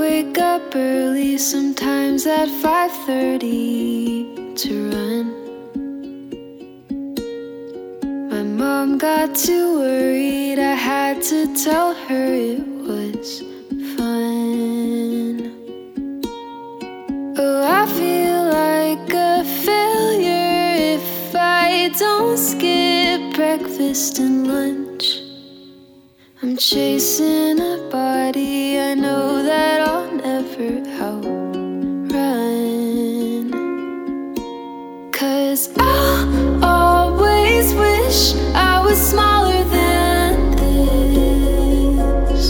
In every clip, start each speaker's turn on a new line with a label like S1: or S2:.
S1: wake up early, sometimes at 5:30 to run. My mom got too worried, I had to tell her it was fun. Oh, I feel like a failure if I don't skip breakfast and lunch. I'm chasing a body I know that I'll never outrun. 'Cause I'll always wish I was smaller than this,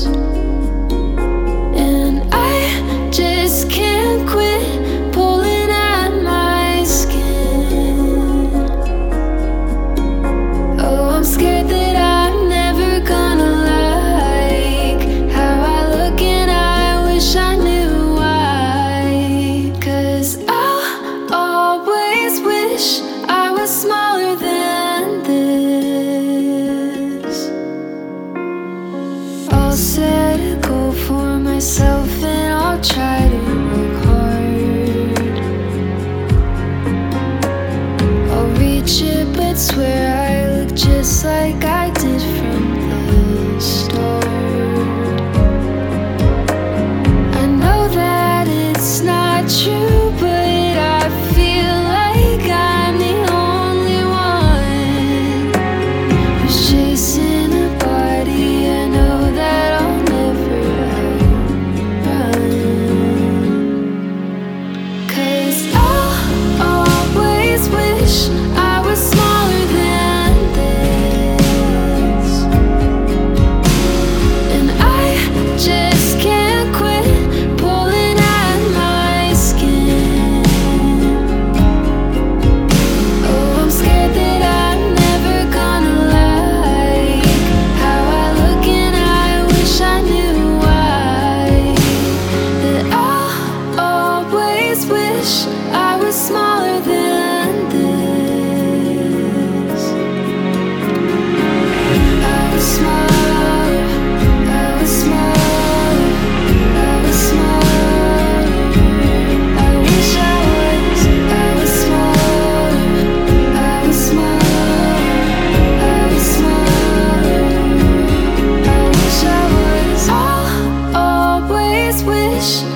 S1: and I just can't quit pulling at my skin. Oh, I'm scared that I'm never gonna like how I look, and I wish I knew why. 'Cause I'll always wish I was smaller than this. I'll set a goal for myself and I'll try to work hard. I'll reach it but swear I look just like I did from the start. I know that it's not true, but I feel like I'm the only one who's chasing a body I know that I'll never outrun. 'Cause I'll always wish I was smaller than this, and I just can't quit pulling at my skin. Oh, I'm scared that I'm never gonna like how I look, and I wish I knew why. That I'll always wish I was smaller than this. I was smaller, I was smaller, I was smaller. I wish I was smaller, I was smaller, I was smaller. I wish I was. I'll always wish